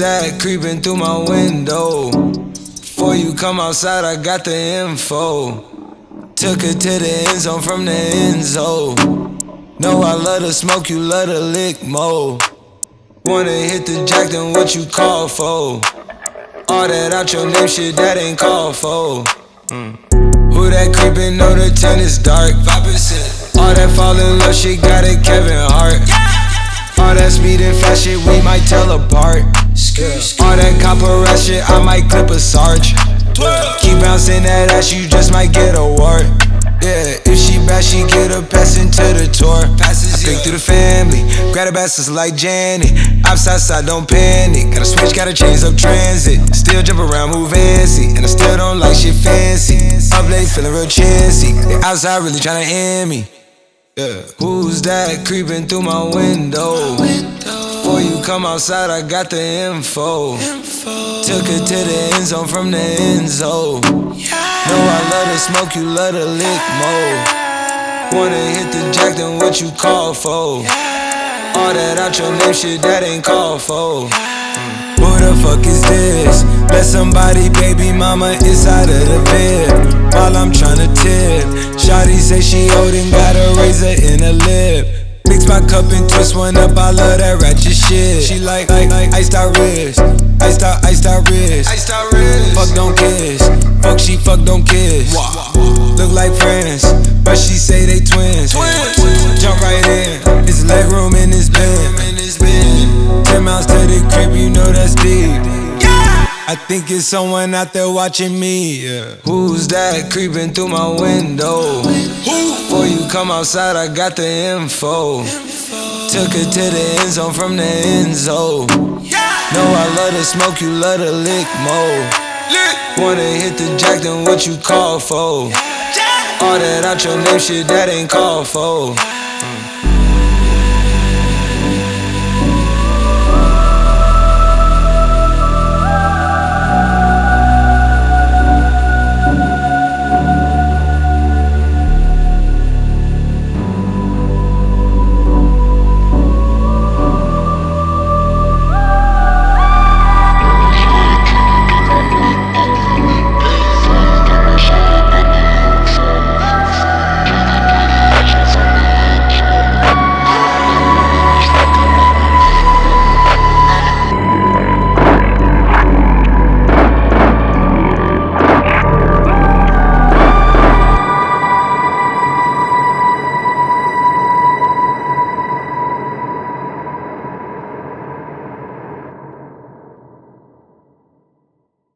that creeping through my window? Before you come outside, I got the info. Took her to the end zone from the end zone. Know I love to smoke, you love to lick more. Wanna hit the jack, then what you call for? All that out your name shit, that ain't called for. Who that creepin', know the tent is dark. 5%. All that fall in love shit, got it Kevin Hart. All that speed and fast shit, we might tell apart. All that copper ass shit, I might clip a sarge. Keep bouncing that ass, you just might get a wart. Yeah, if she bad, she get a pass into the tour. I think through the family, grab the bastards like Janet. Outside, don't panic. Gotta switch, gotta change up transit. Still jump around, move fancy, and I still don't like shit fancy. Up late, feeling real chancy. They outside really tryna end me. Yeah. Who's that creeping through my window? Before you come outside, I got the info. Took her to the end zone from the end zone. Know I love to smoke, you love to lick more. Wanna hit the jack, then what you call for? All that out your name shit, that ain't called for. Who the fuck is this? Let somebody baby mama inside of the bed while I'm tryna tip. Shawty say she old and got a razor in her lip. Mix my cup and twist one up, I love that ratchet shit. She like iced out wrist, iced out wrist. Fuck don't kiss, fuck she fuck don't kiss. Look like friends, but she say they twins. Jump right in, it's leg room in this bed. 10 miles to the crib, you know that's deep. I think it's someone out there watching me. Who's that creeping through my window? Before you come outside, I got the info. Took her to the end zone from the end zone. Know I love to smoke, you love to lick more. Wanna hit the jack, then what you call for? All that out your name shit, that ain't called for.